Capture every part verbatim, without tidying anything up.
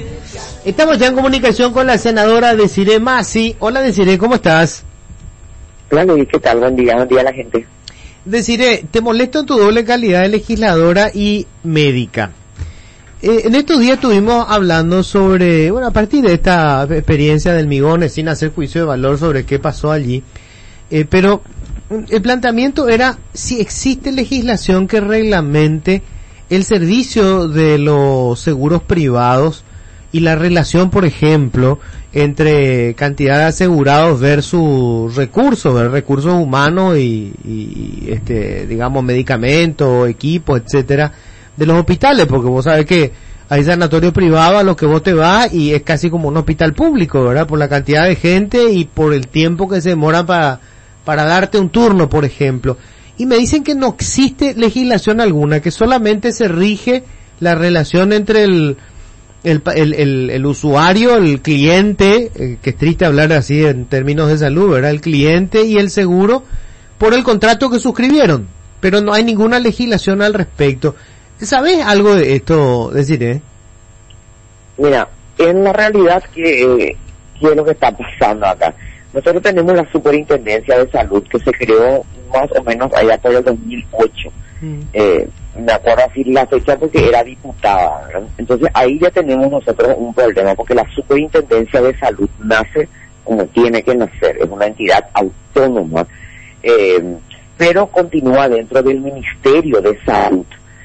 Estamos ya en comunicación con la senadora Desiree Masi. Hola Desiree, ¿cómo estás? Hola Luis, ¿qué tal? Buen día, buen día a la gente. Desiree, te molesto en tu doble calidad de legisladora y médica. Eh, en estos días estuvimos hablando sobre, bueno, a partir de esta experiencia del Migones, sin hacer juicio de valor sobre qué pasó allí, eh, pero el planteamiento era si existe legislación que reglamente el servicio de los seguros privados y la relación, por ejemplo, entre cantidad de asegurados versus recursos, ver, recursos humanos y, y este, digamos, medicamentos, equipos, etcétera, de los hospitales, porque vos sabés que hay sanatorio privado a los que vos te vas y es casi como un hospital público, ¿verdad? Por la cantidad de gente y por el tiempo que se demora para, para darte un turno, por ejemplo. Y me dicen que no existe legislación alguna, que solamente se rige la relación entre el El, el, el, el usuario, el cliente, eh, que es triste hablar así en términos de salud, ¿verdad? El cliente y el seguro por el contrato que suscribieron, pero no hay ninguna legislación al respecto. ¿Sabés algo de esto, Desiree? Mira, en la realidad, ¿qué, eh, qué es lo que está pasando acá? Nosotros tenemos la Superintendencia de Salud que se creó más o menos allá por el dos mil ocho. Mm. Eh, me acuerdo así la fecha porque era diputada, ¿verdad? Entonces ahí ya tenemos nosotros un problema porque la Superintendencia de Salud nace como tiene que nacer, es una entidad autónoma, eh, pero continúa dentro del Ministerio de Salud,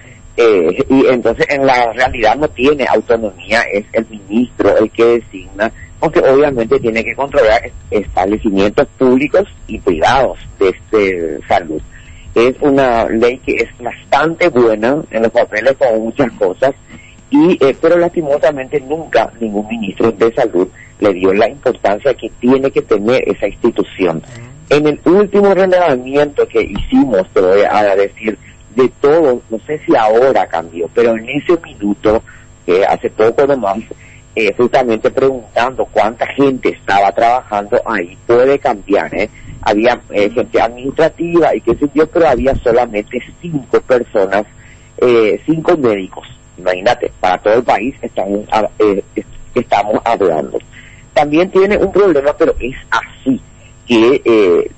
eh, y entonces en la realidad no tiene autonomía, es el ministro el que designa, porque obviamente tiene que controlar establecimientos públicos y privados de este salud. Es una ley que es bastante buena en los papeles con muchas cosas, y eh, pero lastimosamente nunca ningún ministro de salud le dio la importancia que tiene que tener esa institución. En el último relevamiento que hicimos, te voy a decir, de todo, no sé si ahora cambió, pero en ese minuto, eh, hace poco nomás, eh, justamente preguntando cuánta gente estaba trabajando ahí, puede cambiar, ¿eh? Había eh, gente administrativa y qué sé yo, pero había solamente cinco personas, eh, cinco médicos. Imagínate, para todo el país estamos, eh, estamos hablando. También tiene un problema, pero es así, que eh,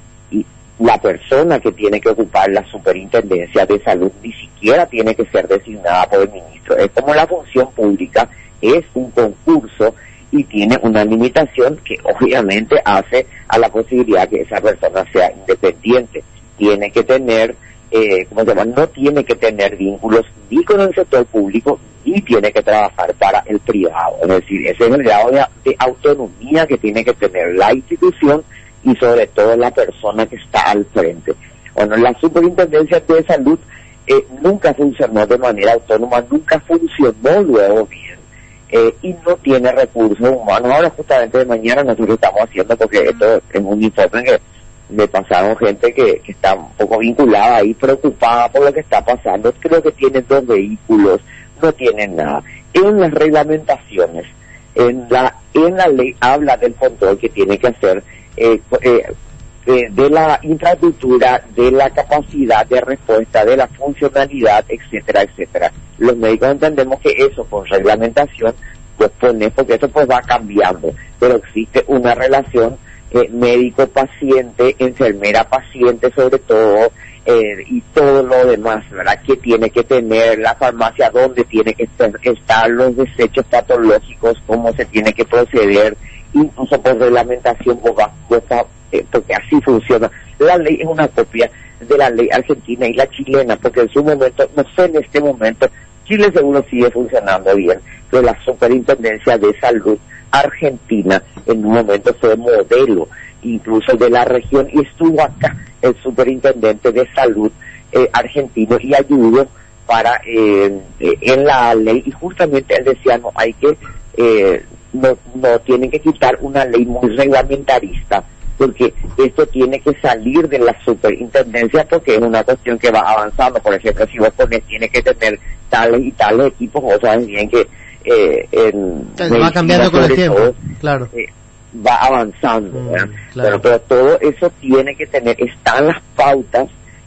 la persona que tiene que ocupar la Superintendencia de Salud ni siquiera tiene que ser designada por el ministro. Es como la función pública, es un concurso y tiene una limitación que obviamente hace a la posibilidad que esa persona sea independiente. Tiene que tener, eh, ¿cómo se llama? No tiene que tener vínculos ni con el sector público, ni tiene que trabajar para el privado. Es decir, ese es el grado de, de autonomía que tiene que tener la institución y sobre todo la persona que está al frente. Bueno, la Superintendencia de Salud eh, nunca funcionó de manera autónoma, nunca funcionó luego bien. Eh, y no tiene recursos humanos. Ahora justamente de mañana nosotros estamos haciendo, porque esto es un informe que me pasaron gente que, que está un poco vinculada ahí, preocupada por lo que está pasando. Creo que tienen dos vehículos, no tienen nada. En las reglamentaciones, en la en la ley habla del control que tiene que hacer eh, eh, eh, de la infraestructura, de la capacidad de respuesta, de la funcionalidad, etcétera, etcétera. Los médicos entendemos que eso con reglamentación pues pone, porque eso pues va cambiando, pero existe una relación eh, médico-paciente, enfermera-paciente sobre todo, eh, y todo lo demás, ¿verdad? Que tiene que tener la farmacia, dónde tiene que estar los desechos patológicos, cómo se tiene que proceder, incluso por reglamentación, pues va, pues, eh, porque así funciona. La ley es una copia de la ley argentina y la chilena, porque en su momento, no sé en este momento, Chile seguro sigue funcionando bien, pero la Superintendencia de Salud Argentina en un momento fue modelo, incluso de la región, y estuvo acá el Superintendente de Salud eh, argentino y ayudó para eh, eh, en la ley, y justamente él decía, no, hay que, eh, no, no tienen que quitar una ley muy reglamentarista, porque esto tiene que salir de la superintendencia, porque es una cuestión que va avanzando. Por ejemplo, si vos pones, tiene que tener tales y tales equipos, vos sabes bien que eh, en Entonces, va cambiando con el tiempo, todo, claro. Eh, va avanzando, mm, claro. pero, pero todo eso tiene que tener, están las pautas,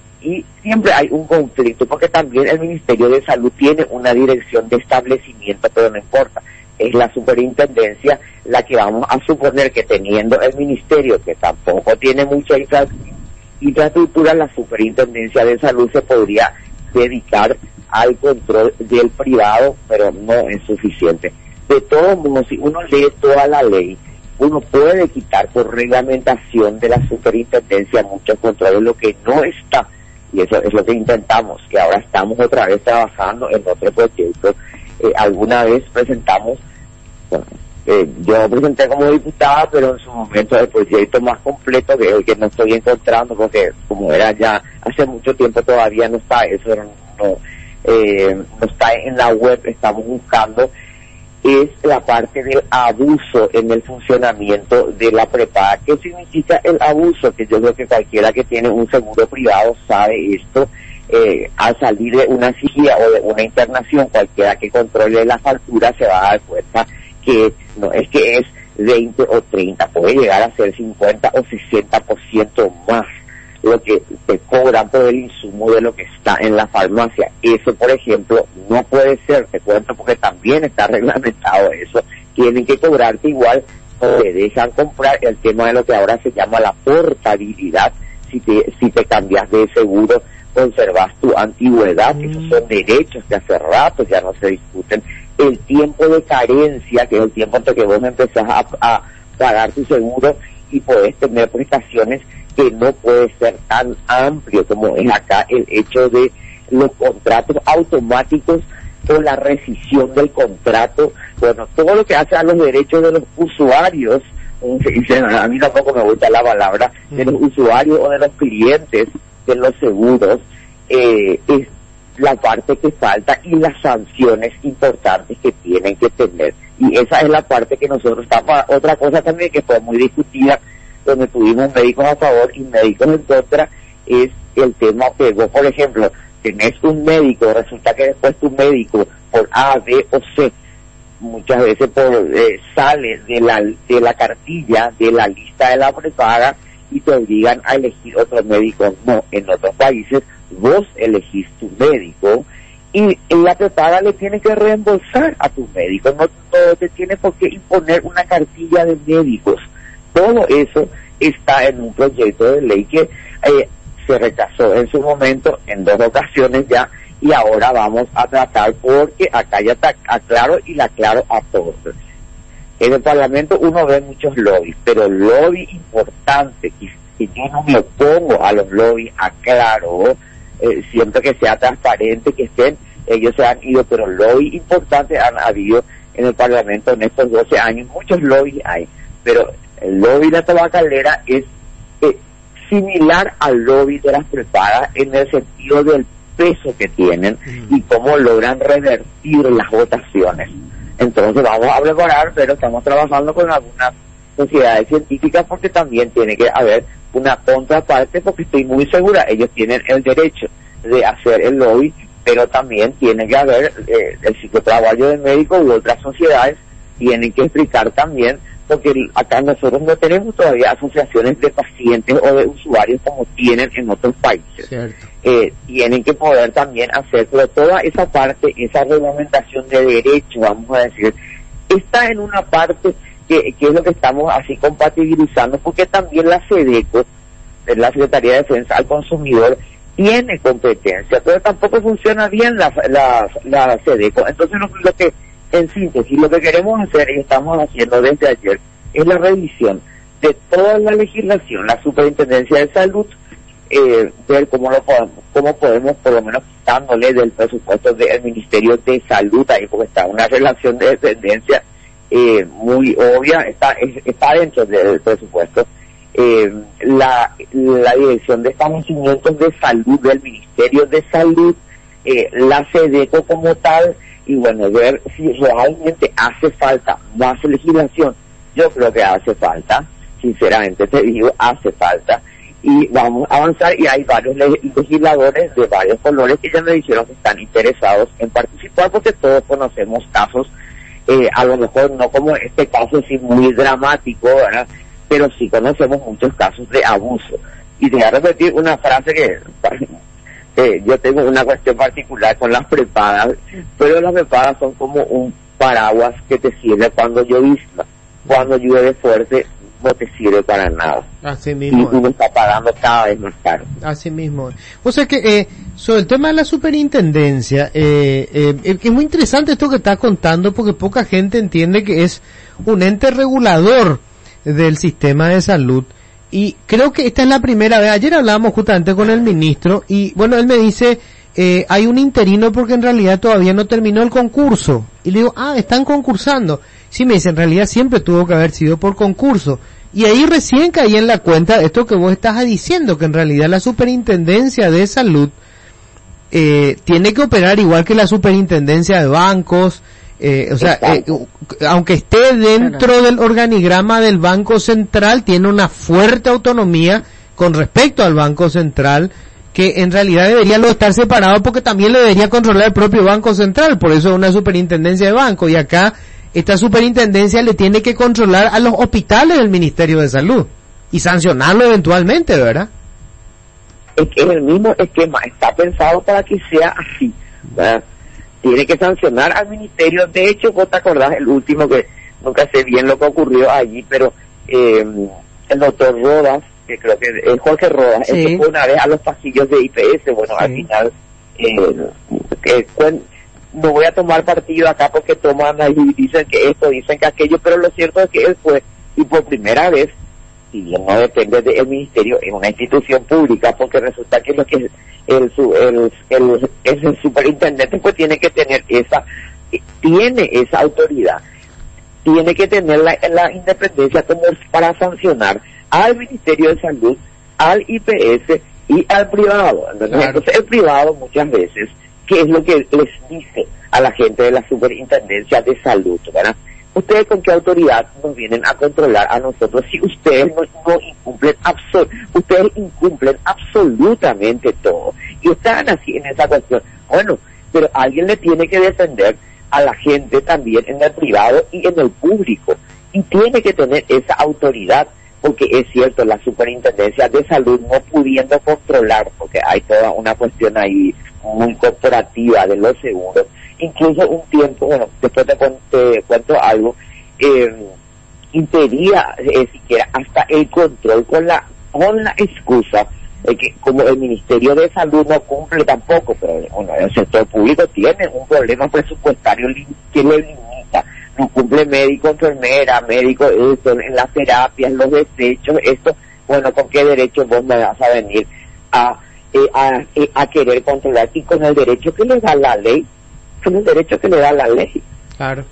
y siempre hay un conflicto, porque también el Ministerio de Salud tiene una dirección de establecimiento, pero no importa. es la superintendencia la que vamos a suponer que, teniendo el ministerio, que tampoco tiene mucha infra infraestructura, la superintendencia de salud se podría dedicar al control del privado, pero no es suficiente. De todos modos, si uno lee toda la ley, uno puede quitar por reglamentación de la superintendencia muchos controles, lo que no está, y eso es lo que intentamos, que ahora estamos otra vez trabajando en otro proyecto. Eh, alguna vez presentamos, bueno, eh, yo presenté como diputada, pero en su momento el proyecto más completo, que es el que no estoy encontrando, porque como era ya hace mucho tiempo todavía no está, eso no, no, eh, no está en la web, estamos buscando, es la parte del abuso en el funcionamiento de la prepaga. ¿Qué significa el abuso? Que yo creo que cualquiera que tiene un seguro privado sabe esto. Eh, al salir de una cirugía o de una internación, cualquiera que controle la factura se va a dar cuenta que no es que es veinte o treinta, puede llegar a ser cincuenta o sesenta por ciento más lo que te cobran por el insumo de lo que está en la farmacia. Eso, por ejemplo, no puede ser, te cuento, porque también está reglamentado eso. Tienen que cobrarte igual, o te dejan comprar el tema de lo que ahora se llama la portabilidad. Si te, si te cambias de seguro, conservas tu antigüedad, mm. esos son derechos que hace rato ya no se discuten. El tiempo de carencia, que es el tiempo entre que vos empezás a, a pagar tu seguro y podés tener prestaciones, que no puede ser tan amplio como es acá el hecho de los contratos automáticos o la rescisión del contrato. Bueno, todo lo que hace a los derechos de los usuarios, a mí tampoco me gusta la palabra, de los usuarios o de los clientes de los seguros, eh, es la parte que falta, y las sanciones importantes que tienen que tener. Y esa es la parte que nosotros estamos. Otra cosa también que fue muy discutida, donde tuvimos médicos a favor y médicos en contra, es el tema que vos, por ejemplo, tenés un médico, resulta que después tu médico, por A, B o C, muchas veces por eh, sale de la de la cartilla, de la lista de la prepaga, y te obligan a elegir otro médico. No, en otros países vos elegís tu médico y en la prepaga le tienes que reembolsar a tu médico, no, no te tiene por qué imponer una cartilla de médicos. Todo eso está en un proyecto de ley que eh, se rechazó en su momento en dos ocasiones ya, y ahora vamos a tratar, porque acá ya está aclaro y la aclaro a todos. En el Parlamento uno ve muchos lobbies, pero el lobby importante, que, que yo no me opongo a los lobbies, aclaro, eh, siempre que sea transparente, que estén, ellos se han ido, pero lobbies importantes han habido en el Parlamento en estos doce años, muchos lobbies hay, pero el lobby de la tabacalera es eh, similar al lobby de las prepagas en el sentido del peso que tienen y cómo logran revertir las votaciones. Entonces vamos a preparar, pero estamos trabajando con algunas sociedades científicas, porque también tiene que haber una contraparte, porque estoy muy segura, ellos tienen el derecho de hacer el lobby, pero también tiene que haber eh, el psicotrabajo del médico u otras sociedades tienen que explicar también, porque acá nosotros no tenemos todavía asociaciones de pacientes o de usuarios como tienen en otros países. Eh, tienen que poder también hacer, pero toda esa parte, esa reglamentación de derecho, vamos a decir, está en una parte que, que es lo que estamos así compatibilizando, porque también la SEDECO, la Secretaría de Defensa al Consumidor, tiene competencia, pero tampoco funciona bien la, la, la SEDECO. Entonces lo, lo que, en síntesis, lo que queremos hacer y estamos haciendo desde ayer es la revisión de toda la legislación, la Superintendencia de Salud, eh, ver cómo lo podemos, cómo podemos por lo menos quitándole del presupuesto del Ministerio de Salud, ahí porque está una relación de dependencia eh, muy obvia, está es, está dentro del presupuesto, eh, la, la Dirección de Establecimientos de Salud del Ministerio de Salud, eh, la SEDECO como tal, y bueno, ver si realmente hace falta más legislación. Yo creo que hace falta, sinceramente te digo, hace falta, y vamos a avanzar, y hay varios legisladores de varios colores que ya me dijeron que están interesados en participar, porque todos conocemos casos, eh, a lo mejor no como este caso sí muy dramático, ¿verdad?, pero sí conocemos muchos casos de abuso. Y te voy a repetir una frase que eh, yo tengo una cuestión particular con las prepagas, pero las prepagas son como un paraguas que te sirve cuando llovizna. Cuando llueve fuerte no te sirve para nada. Así mismo. Y uno está pagando cada vez más caro. Así mismo. O sea que, eh, sobre el tema de la superintendencia, eh, eh, es muy interesante esto que estás contando porque poca gente entiende que es un ente regulador del sistema de salud. Y creo que esta es la primera vez. Ayer hablábamos justamente con el ministro y, bueno, él me dice, eh, hay un interino porque en realidad todavía no terminó el concurso. Y le digo, ah, están concursando. Sí, me dice, en realidad siempre tuvo que haber sido por concurso. Y ahí recién caí en la cuenta de esto que vos estás diciendo, que en realidad la superintendencia de salud eh, tiene que operar igual que la superintendencia de bancos, eh, o sea, eh, aunque esté dentro del organigrama del Banco Central, tiene una fuerte autonomía con respecto al Banco Central, que en realidad debería luego estar separado porque también lo debería controlar el propio Banco Central, por eso es una superintendencia de banco, y acá esta superintendencia le tiene que controlar a los hospitales del Ministerio de Salud y sancionarlo eventualmente, ¿verdad? Es que es el mismo esquema, está pensado para que sea así, ¿verdad? Tiene que sancionar al ministerio. De hecho, vos te acordás el último, que nunca sé bien lo que ocurrió allí, pero eh, el doctor Rodas, que creo que es Jorge Rodas, sí. Él fue una vez a los pasillos de I P S, bueno, sí. Al final eh, que, cuen, no voy a tomar partido acá porque toman y dicen que esto, dicen que aquello, pero lo cierto es que él fue, y por primera vez, si bien no depende del ministerio, es una institución pública, porque resulta que lo que el el, el, el, el, el superintendente pues tiene que tener esa, tiene esa autoridad, tiene que tener la, la independencia como para sancionar al Ministerio de Salud, al I P S y al privado. Claro. Entonces el privado muchas veces, ¿qué es lo que les dice a la gente de la superintendencia de salud, ¿verdad? ¿Ustedes con qué autoridad nos vienen a controlar a nosotros si ustedes no, no incumplen absol ustedes incumplen absolutamente todo? Y están así en esa cuestión. Bueno, pero alguien le tiene que defender a la gente también en el privado y en el público. Y tiene que tener esa autoridad, porque es cierto, la superintendencia de salud no pudiendo controlar, porque hay toda una cuestión ahí muy corporativa de los seguros. Incluso un tiempo, bueno, después te, te cuento algo, eh, impedía eh, siquiera hasta el control con la con la excusa de que como el Ministerio de Salud no cumple tampoco, pero bueno, el sector público tiene un problema presupuestario que le limita, no cumple médico, enfermera, médico, esto, en las terapias, los desechos, esto, bueno, ¿con qué derecho vos me vas a venir a, eh, a, eh, a querer controlar? Y con el derecho que le da la ley, con el derecho que le da la ley. Claro.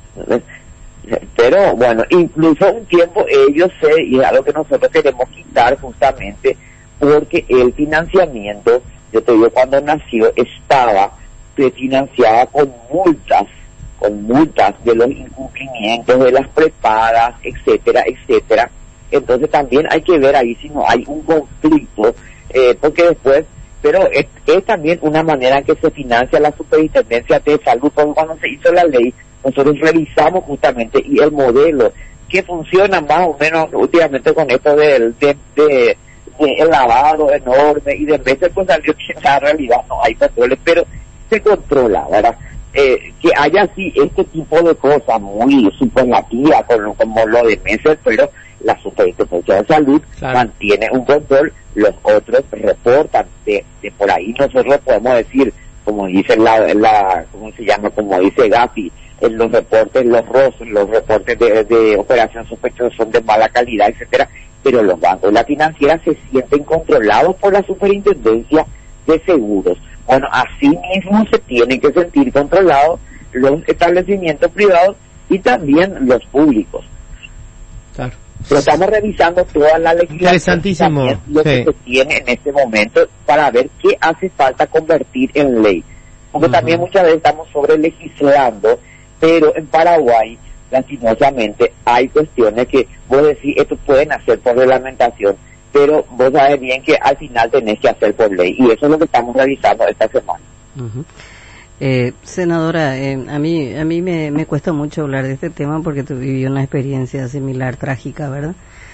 Pero bueno, incluso un tiempo ellos se, y es algo que nosotros queremos quitar justamente porque el financiamiento, yo te digo, cuando nació estaba financiada con multas, con multas de los incumplimientos, de las prepagas, etcétera, etcétera. Entonces también hay que ver ahí si no hay un conflicto, eh, porque después, pero es, es también una manera en que se financia la superintendencia de salud, porque cuando se hizo la ley, nosotros revisamos justamente y el modelo que funciona más o menos últimamente con esto del de, de, de, de el lavado enorme, y de veces pues salió que en la realidad no hay controles, pero se controla, ¿verdad? Eh, que haya así este tipo de cosas muy superlativas como, como lo de meses, pero la superintendencia de salud claro. mantiene un control, los otros reportan de, de por ahí. Nosotros podemos decir, como dice la, la ¿cómo se llama? Como dice Gafi, en los reportes, los R O S, los reportes de, de operación sospechosa son de mala calidad, etcétera, pero los bancos y la financiera se sienten controlados por la superintendencia de seguros. Bueno, así mismo se tienen que sentir controlados los establecimientos privados y también los públicos. Claro. Pero estamos revisando toda la legislación, lo que sí. se tiene en este momento para ver qué hace falta convertir en ley. Porque uh-huh. también muchas veces estamos sobre legislando, pero en Paraguay, lastimosamente, hay cuestiones que vos decís, esto pueden hacer por reglamentación, pero vos sabés bien que al final tenés que hacer por ley, y eso es lo que estamos revisando esta semana. Uh-huh. Eh, senadora, eh, a mí a mí me, me cuesta mucho hablar de este tema porque tu viví una experiencia similar, trágica, ¿verdad?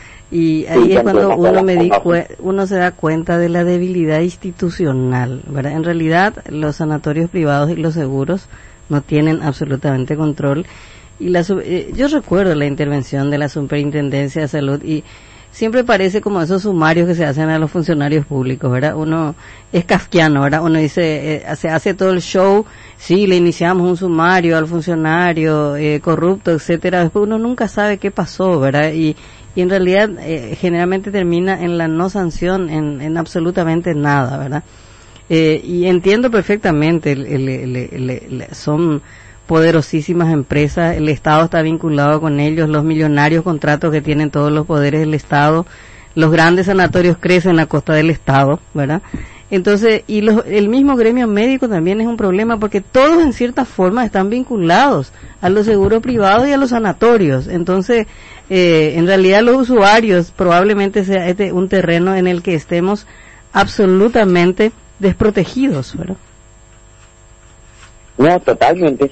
Y ahí sí, es cuando uno me di cu- uno se da cuenta de la debilidad institucional, ¿verdad? En realidad, los sanatorios privados y los seguros no tienen absolutamente control, y la eh, yo recuerdo la intervención de la Superintendencia de Salud y siempre parece como esos sumarios que se hacen a los funcionarios públicos, ¿verdad? Uno es kafkiano, ¿verdad? Uno dice, eh, se hace todo el show, sí, le iniciamos un sumario al funcionario eh, corrupto, etcétera. Después uno nunca sabe qué pasó, ¿verdad? Y, y en realidad eh, generalmente termina en la no sanción, en, en absolutamente nada, ¿verdad? Eh, y entiendo perfectamente, el, el, el, el, el, son poderosísimas empresas, el Estado está vinculado con ellos, los millonarios contratos que tienen todos los poderes del Estado, los grandes sanatorios crecen a costa del Estado, ¿verdad? Entonces, y los, el mismo gremio médico también es un problema porque todos en cierta forma están vinculados a los seguros privados y a los sanatorios. Entonces, eh, en realidad los usuarios probablemente sea este un terreno en el que estemos absolutamente desprotegidos, ¿verdad? No, totalmente.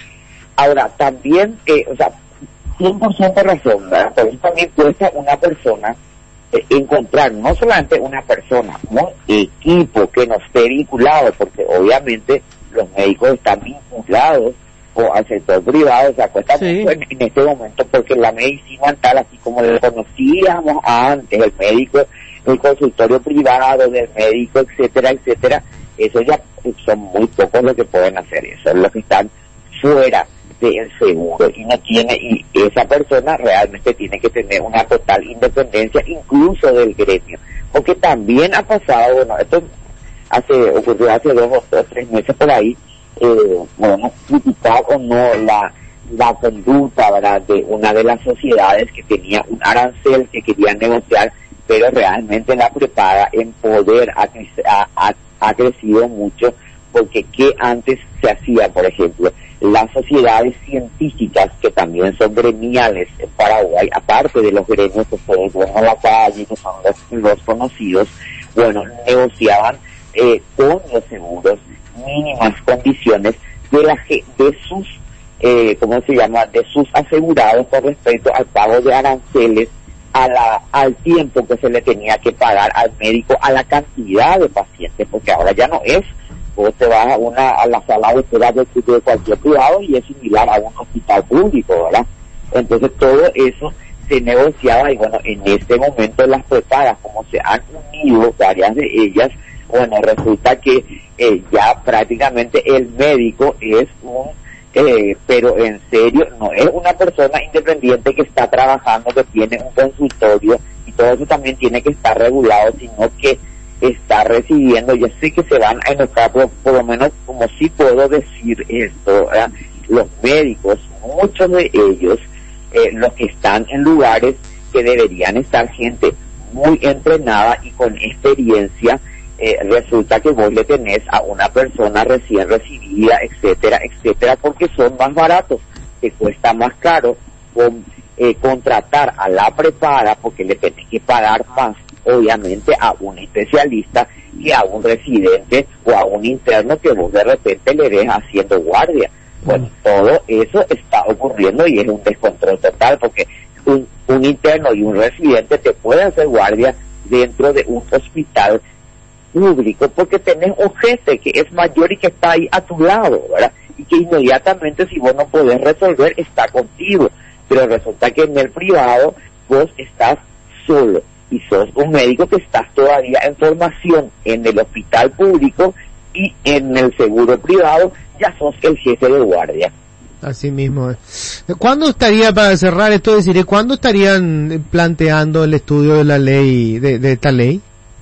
Ahora, también, eh, o sea, cien por ciento razón, ¿verdad? Por eso también cuesta una persona eh, encontrar, no solamente una persona, un equipo que no esté vinculado, porque obviamente los médicos están vinculados o al sector privado, o sea, cuesta sí. mucho en, en este momento, porque la medicina tal, así como lo conocíamos antes, el médico, el consultorio privado del médico, etcétera, etcétera, eso ya son muy pocos los que pueden hacer eso, los que están fuera del seguro y no tiene, y esa persona realmente tiene que tener una total independencia incluso del gremio, porque también ha pasado, bueno, esto hace ocurrió hace dos o dos, tres meses por ahí, eh, bueno, criticar o no la la conducta, ¿verdad?, de una de las sociedades que tenía un arancel que quería negociar, pero realmente la prepaga en poder ha, ha, ha crecido mucho, porque que antes se hacía, por ejemplo, las sociedades científicas, que también son gremiales en Paraguay, aparte de los gremios que se ven en la calle, que son los, los conocidos, bueno, negociaban eh, con los seguros mínimas condiciones de la de sus, eh, ¿cómo se llama?, de sus asegurados con respecto al pago de aranceles, a la, al tiempo que se le tenía que pagar al médico, a la cantidad de pacientes, porque ahora ya no es, vos te vas a una, a la sala de espera de, de cualquier privado y es similar a un hospital público, ¿verdad? Entonces todo eso se negociaba y bueno, en este momento las prepagas, como se han unido varias de ellas, bueno, resulta que eh, ya prácticamente el médico es un Eh, pero en serio, no es una persona independiente que está trabajando, que tiene un consultorio, y todo eso también tiene que estar regulado, sino que está recibiendo, yo sé que se van a enojar, pero por lo menos, como sí puedo decir esto, ¿verdad?, los médicos, muchos de ellos, eh, los que están en lugares que deberían estar gente muy entrenada y con experiencia, Eh, resulta que vos le tenés a una persona recién recibida, etcétera, etcétera, porque son más baratos, te cuesta más caro con, eh, contratar a la prepaga, porque le tenés que pagar más, obviamente, a un especialista y a un residente o a un interno que vos de repente le des haciendo guardia. Bueno, todo eso está ocurriendo y es un descontrol total, porque un, un interno y un residente te pueden hacer guardia dentro de un hospital público, porque tenés un jefe que es mayor y que está ahí a tu lado, ¿verdad? Y que inmediatamente, si vos no podés resolver, está contigo. Pero resulta que en el privado vos estás solo y sos un médico que estás todavía en formación. En el hospital público y en el seguro privado ya sos el jefe de guardia. Así mismo es. ¿Cuándo estaría, para cerrar esto, deciré, cuándo estarían planteando el estudio de la ley, de, de esta ley?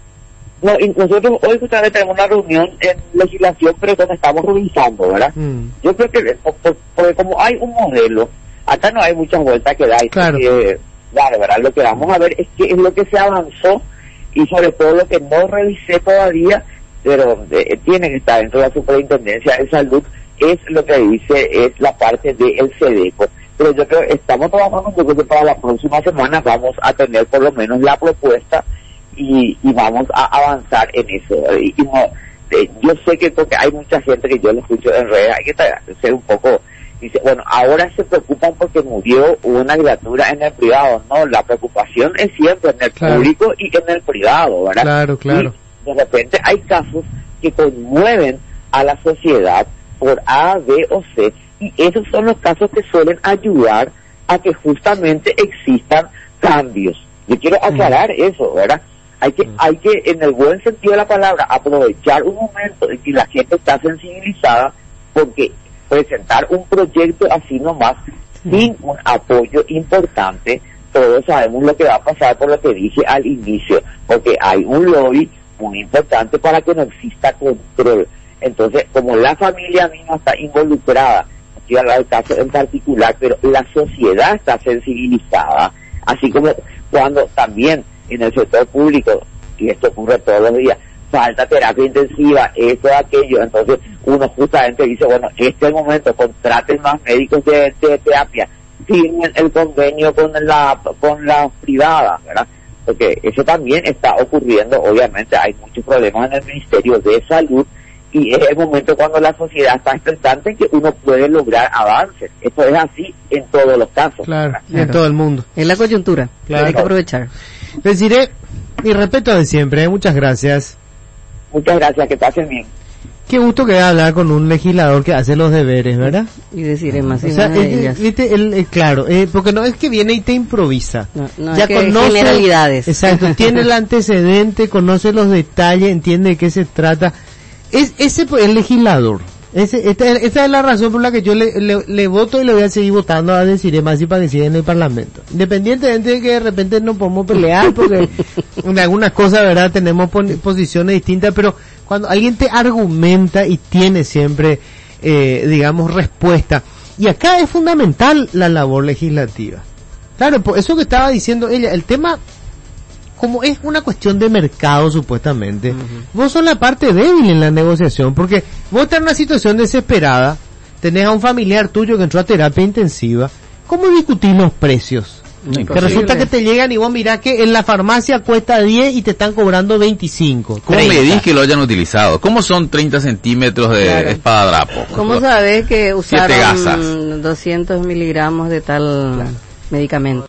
No, y nosotros hoy justamente tenemos una reunión en legislación, pero donde estamos revisando, ¿verdad? Mm. Yo creo que, porque, porque como hay un modelo, acá no hay muchas vueltas que dar. Claro. Que, claro, ¿verdad? Lo que vamos a ver es qué es lo que se avanzó y sobre todo lo que no revisé todavía, pero eh, tiene que estar dentro de la Superintendencia de Salud, es lo que dice, es la parte del SEDECO. Pero yo creo que estamos trabajando, yo creo que para la próxima semana vamos a tener por lo menos la propuesta y, y vamos a avanzar en eso. Y, y no, eh, yo sé que porque hay mucha gente que yo lo escucho en redes, hay que ser un poco, dice, bueno, ahora se preocupan porque murió una criatura en el privado. No, la preocupación es siempre en el claro. público y en el privado, ¿verdad? Claro, claro. Y de repente hay casos que conmueven a la sociedad por A, B o C, Y esos son los casos que suelen ayudar a que justamente existan cambios. Yo quiero aclarar mm. eso, ¿verdad? Hay que, mm. hay que, en el buen sentido de la palabra, aprovechar un momento en que la gente está sensibilizada, porque presentar un proyecto así nomás, mm. sin un apoyo importante, todos sabemos lo que va a pasar, por lo que dije al inicio, porque hay un lobby muy importante para que no exista control. Entonces, como la familia misma está involucrada, estoy hablando del caso en particular, pero la sociedad está sensibilizada, así como cuando también en el sector público, y esto ocurre todos los días, falta terapia intensiva, esto, aquello, entonces uno justamente dice, bueno, este es el momento, contraten más médicos de, de terapia, firmen el convenio con la con la privada, ¿verdad? Porque eso también está ocurriendo. Obviamente hay muchos problemas en el Ministerio de Salud y es el momento cuando la sociedad está expectante en que uno puede lograr avances. Esto es así en todos los casos. Claro, claro. En todo el mundo. Es la coyuntura, claro. Hay que aprovechar. Les diré mi respeto de siempre, ¿eh? Muchas gracias. Muchas gracias, que pasen bien. Qué gusto que hablar con un legislador que hace los deberes, ¿verdad? Y decir más. O sea, de ellas. Viste, el, el, claro, eh, porque no es que viene y te improvisa. No, no ya es que conoce generalidades. Exacto, tiene el antecedente, conoce los detalles, entiende de qué se trata. Es ese pues, el legislador. Ese, esta, esta es la razón por la que yo le, le, le voto y le voy a seguir votando a decir más y para que siga en el Parlamento. Independientemente de que de repente no podemos pelear porque en algunas cosas, verdad, tenemos posiciones distintas, pero cuando alguien te argumenta y tiene siempre, eh, digamos, respuesta. Y acá es fundamental la labor legislativa. Claro, por eso que estaba diciendo ella, el tema, como es una cuestión de mercado supuestamente, uh-huh. vos sos la parte débil en la negociación, porque vos estás en una situación desesperada, tenés a un familiar tuyo que entró a terapia intensiva, ¿cómo discutís los precios? Que resulta que te llegan y vos mirás que en la farmacia cuesta diez y te están cobrando veinticinco. ¿Cómo medís que lo hayan utilizado? ¿Cómo son treinta centímetros de claro. espadadrapo? ¿Cómo sabés que usaron doscientos miligramos de tal claro. medicamento?